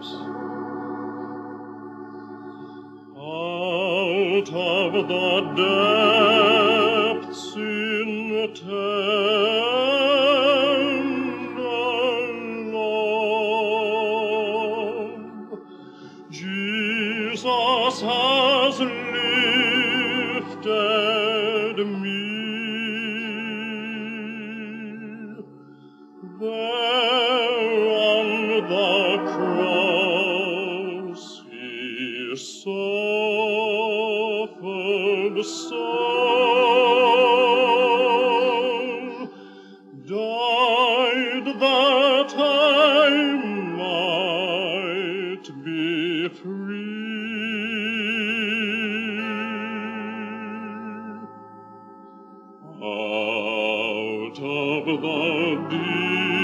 Out of the depths in tender love, Jesus has lifted me. There on the cross he suffered so, died that I might be free. Out of the deep